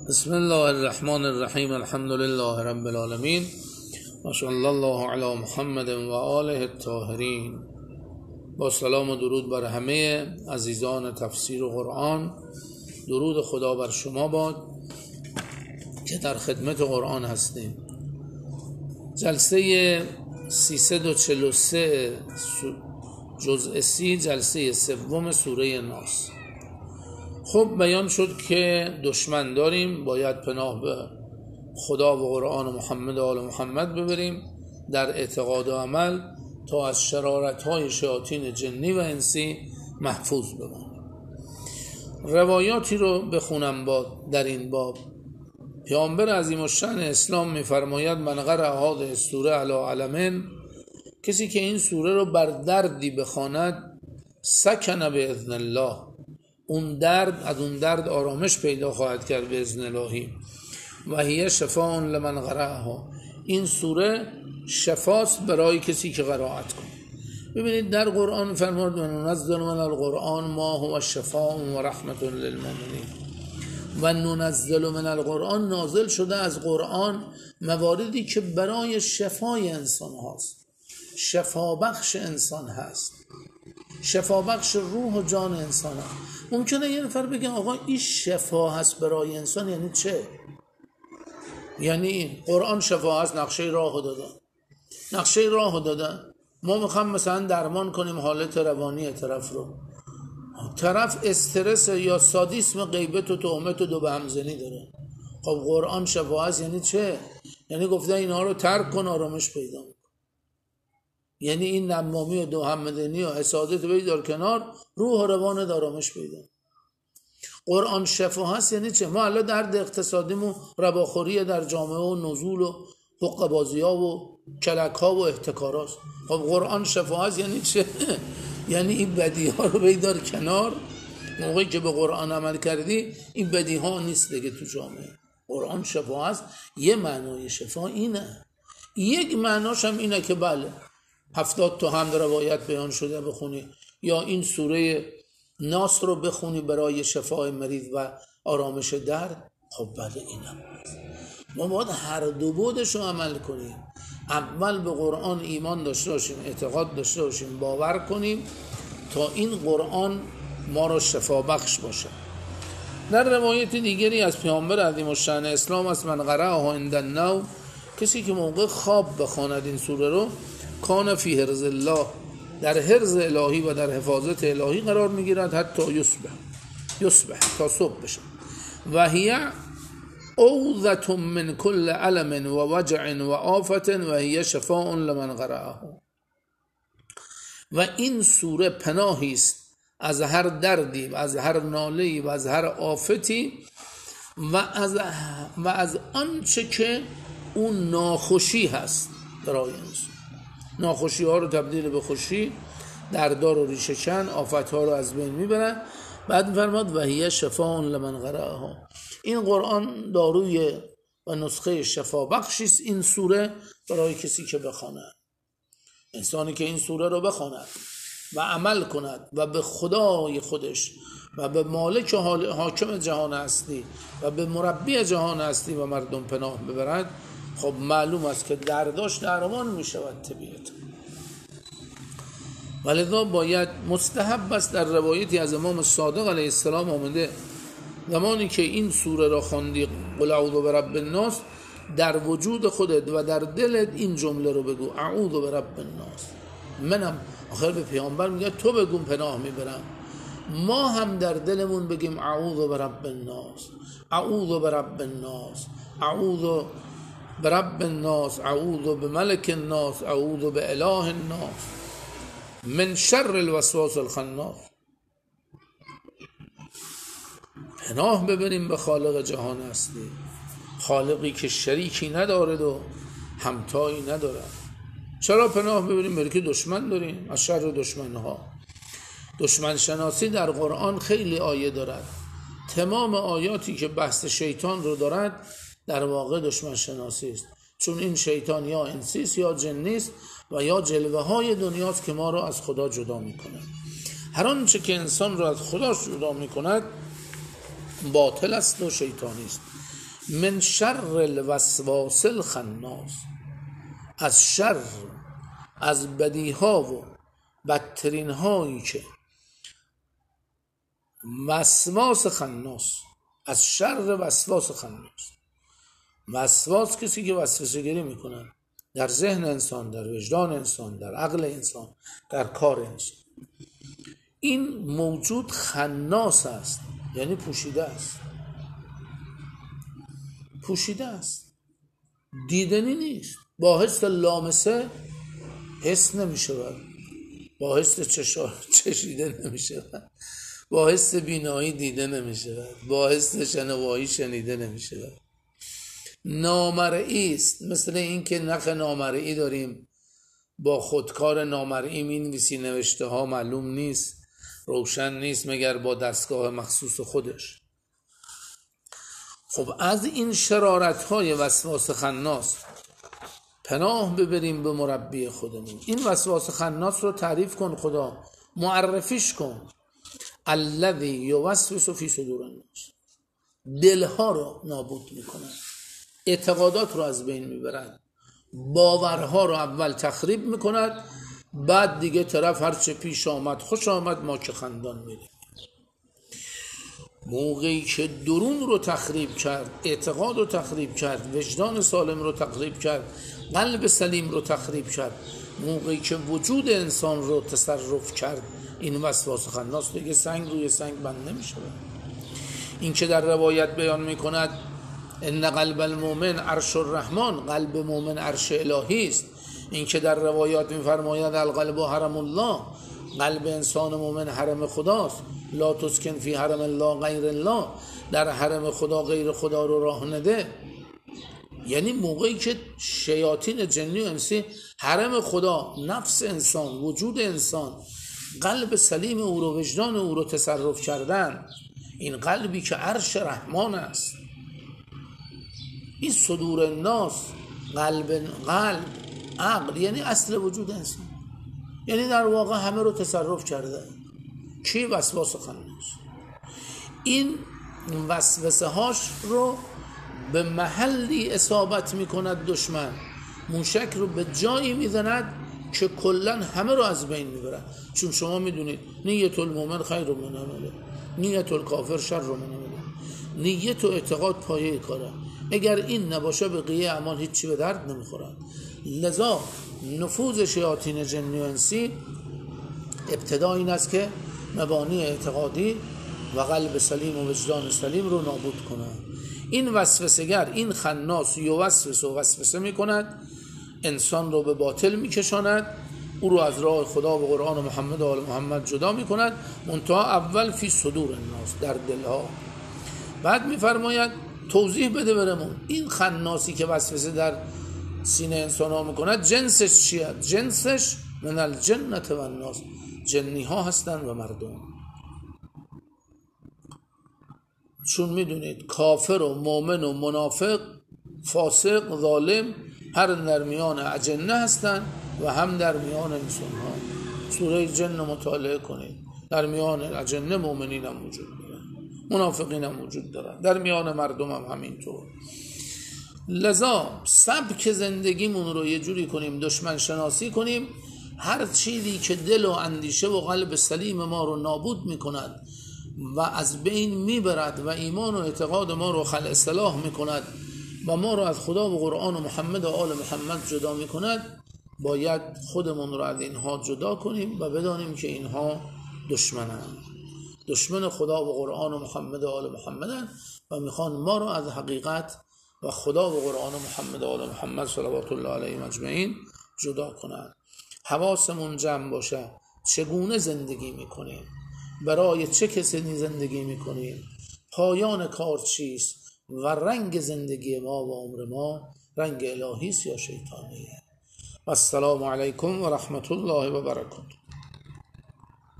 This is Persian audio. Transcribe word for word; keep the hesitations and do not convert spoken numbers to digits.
بسم الله الرحمن الرحیم. الحمد لله رب العالمین و صلی الله علی محمد و آله الطاهرین. با سلام و درود بر همه عزیزان تفسیر قرآن. درود خدا بر شما باد که در خدمت قرآن هستیم. جلسه سیصد و چهل و سه جزء سی، جلسه سوم سوره ناس. خب بیان شد که دشمن داریم، باید پناه به خدا و قرآن و محمد و آل محمد ببریم در اعتقاد و عمل تا از شرارت‌های شیاطین جنی و انسی محفوظ بمانیم. روایاتی رو بخونم با در این باب. پیامبر عظیم الشأن اسلام می‌فرماید من قرأ هذه السوره علی علم، کسی که این سوره رو بر دردی بخواند سکن باذن الله، اون درد از اون درد آرامش پیدا خواهد کرد به اذن الهی. و هی شفاء لمن قرأها، این سوره شفاست برای کسی که قرائت کنه. ببینید در قرآن فرمود و ننزل من القرآن ما هو شفاء و رحمت للمؤمنین. و ننزل من القرآن، نازل شده از قرآن مواردی که برای شفای انسان هاست، شفا بخش انسان هست، شفا بخش روح و جان انسان هست. ممکنه یه نفر بگه آقا این شفا هست برای انسان یعنی چه؟ یعنی قرآن شفا هست، نقشه راه دادن نقشه راه دادن ما میخوام مثلا درمان کنیم حالت روانی طرف رو، طرف استرس یا سادیسم غیبت و تهمت و دو به همزنی داره. خب قرآن شفا هست یعنی چه؟ یعنی گفته اینها رو ترک کن آرامش پیدا کن. یعنی این نمامی و دو همدنی و حسادت بگذار کنار، روح و روان آرامش پیدا. قرآن شفا هست یعنی چه؟ ما الان درد اقتصادیمون رباخوری در جامعه و نزول و حقوق بازی ها و کلک ها و احتکار هست. خب قرآن شفا هست یعنی چه؟ یعنی این بدی ها رو بگذار کنار، موقعی که به قرآن عمل کردی این بدی ها نیست دیگه تو جامعه. قرآن شفا هست. یه معنای شفا اینه، یک معناش هم اینه که بله هفتاد تا حمد روایت بیان شده بخونی، یا این سوره ناس رو بخونی برای شفای مریض و آرامش درد. خب بله اینم ما باید هر دو بودش رو عمل کنیم. اول به قرآن ایمان داشته باشیم، اعتقاد داشته باشیم، باور کنیم تا این قرآن ما رو شفا بخش باشه. در روایت دیگری از پیامبر عظیم الشأن اسلام است من قرأها عند النوم، کسی که موقع خواب بخواند این سوره رو کان فی حرز الله، در حرز الهی و در حفاظت الهی قرار میگیرد حتی یصبح یصبح تا صبح بشه. و هی عوذة من کل علم و وجع و آفت و هی شفاء لمن قرأه. و این سوره پناهی است از هر دردی و از هر ناله‌ای و از هر آفتی و از و از آنچه که اون ناخوشی هست برای انسان. ناخوشی ها رو تبدیل به خوشی، دردار رو ریشه کن، آفت ها رو از بین میبرن. بعد فرماد و هی شفاء لمن قرأها، این قرآن داروی و نسخه شفا بخشی است این سوره برای کسی که بخواند. انسانی که این سوره رو بخواند و عمل کند و به خدای خودش و به مالک حاکم جهان هستی و به مربی جهان هستی و مردم پناه ببرد، خب معلوم است که درداش درمان می شود طبیعت. ولذا باید مستحب است، در روایتی از امام صادق علیه السلام آمده زمانی که این سوره را خواندی قل اعوذ برب الناس، در وجود خودت و در دلت این جمله رو بگو اعوذ برب الناس. منم آخر به پیامبر میگه تو بگو پناه میبرم، ما هم در دلمون بگیم اعوذ برب الناس، اعوذ برب الناس، اعوذ برب الناس، اعوذ بملک الناس، اعوذ باله الناس من شر الوسواس الخناس. پناه ببریم به خالق جهان هستی، خالقی که شریکی ندارد و همتایی ندارد. چرا پناه ببریم؟ برای که دشمن داریم، از شر دشمن ها. دشمن شناسی در قرآن خیلی آیه دارد. تمام آیاتی که بحث شیطان رو دارد در واقع دشمن شناسی است، چون این شیطان یا انسیست یا جنیست و یا جلوه های دنیاست که ما رو از خدا جدا میکنه. هر آنچه که انسان رو از خدا جدا میکند باطل است و شیطانی است. من شر الوسواس الخناس، از شر، از بدی ها و بدترین هایی که وسواس خناس، از شر وسواس خناس. وسواس کسی که وسوسه گری میکنن در ذهن انسان، در وجدان انسان، در عقل انسان، در کار انسان. این موجود خناس است، یعنی پوشیده است، پوشیده است، دیدنی نیست. با حس لامسه حس نمیشود، با حس چشیده نمیشود، با حس بینایی دیده نمیشود، با حس شنوایی شنیده نمیشود. نامرئی است، مثل این که نخ نامرئی داریم، با خودکار نامرئی مینویسی، نوشته ها معلوم نیست، روشن نیست مگر با دستگاه مخصوص خودش. خب از این شرارت های وسواس خناس پناه ببریم به مربی خودمون. این وسواس خناس رو تعریف کن خدا، معرفیش کن. الذی یوسوس فی صدور الناس، دلها رو نابود میکنن، اعتقادات رو از بین میبرن، باورها رو اول تخریب میکند، بعد دیگه طرف هرچه پیش آمد خوش آمد ما که خندان میریم. موقعی که درون رو تخریب کرد، اعتقاد رو تخریب کرد، وجدان سالم رو تخریب کرد، قلب سلیم رو تخریب کرد، موقعی که وجود انسان رو تصرف کرد، این وسواس خناس دیگه سنگ روی سنگ بند نمیشه. این که در روایت بیان میکند ان قلب المؤمن عرش الرحمن، قلب مؤمن عرش الهی است. این که در روایات میفرماید القلب حرم الله، قلب انسان مؤمن حرم خداست. لا تسکن فی حرم الله غیر الله، در حرم خدا غیر خدا رو راه نده. یعنی موقعی که شیاطین جنی و انسی حرم خدا، نفس انسان، وجود انسان، قلب سلیم او رو، وجدان او رو تصرف کردن، این قلبی که عرش رحمان است، این صدور الناس، قلب قلب عقل یعنی اصل وجود انسان، یعنی در واقع همه رو تصرف کرده. چی؟ وسواس خناس. این وسوسه هاش رو به محلی اصابت میکند دشمن، موشک رو به جایی میزند که کلن همه رو از بین میبرن. چون شما میدونید نیت المؤمن خیر من عمله، نیت الکافر شر من عمله. نیت و اعتقاد پایه کاره، اگر این نباشه بقیه اعمال هیچی به درد نمیخورن. لذا نفوذ شیاطین جنی و انسی ابتدا این است که مبانی اعتقادی و قلب سلیم و وجدان سلیم رو نابود کنند. این وسوسه‌گر، این خناس یوسوس و وسوسه میکند، انسان رو به باطل میکشاند، او رو از راه خدا و قرآن و محمد و آل محمد جدا میکند. منتها اول فی صدور الناس، در دلها. بعد میفرماید توضیح بده برمون این خناسی که وسوسه در سینه انسان ها میکند جنسش چیه؟ جنسش من الجنة و الناس، جنی ها هستن و مردم. چون میدونید کافر و مؤمن و منافق، فاسق، ظالم، هر در میان اجنه هستن و هم در میان انسان ها. سوره جن مطالعه کنید، در میان اجنه مؤمنین هم وجود دارن، منافقین هم وجود دارن، در میان مردم هم همینطور. لذا سبک زندگیمون رو یه جوری کنیم، دشمن شناسی کنیم، هر چیزی که دل و اندیشه و قلب سلیم ما رو نابود میکند و از بین میبرد و ایمان و اعتقاد ما رو خلع اصلاح میکند و ما رو از خدا و قرآن و محمد و آل محمد جدا میکند، باید خودمون رو از اینها جدا کنیم و بدانیم که اینها دشمنند، دشمن خدا و قرآن و محمد و آل محمدند و میخوان ما رو از حقیقت و خدا و قرآن و محمد و آل محمد صلوات الله علیهم اجمعین جدا کنند. حواسمون جمع باشه، چگونه زندگی میکنیم، برای چه کسی زندگی میکنیم، پایان کار چیست و رنگ زندگی ما و عمر ما رنگ الهی است یا شیطانیه. السلام علیکم و رحمت الله و برکاته.